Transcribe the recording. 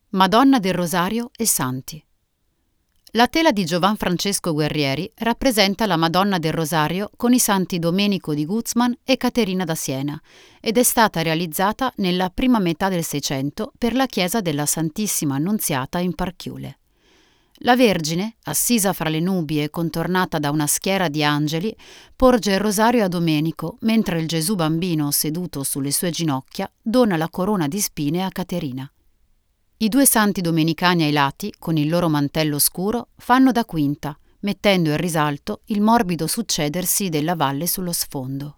Madonna del Rosario e Santi. La tela di Giovan Francesco Guerrieri rappresenta la Madonna del Rosario con i santi Domenico di Guzman e Caterina da Siena ed è stata realizzata nella prima metà del Seicento per la chiesa della Santissima Annunziata in Parchiule. La Vergine, assisa fra le nubi e contornata da una schiera di angeli, porge il rosario a Domenico, mentre il Gesù bambino seduto sulle sue ginocchia dona la corona di spine a Caterina. I due santi domenicani ai lati, con il loro mantello scuro, fanno da quinta, mettendo in risalto il morbido succedersi della valle sullo sfondo.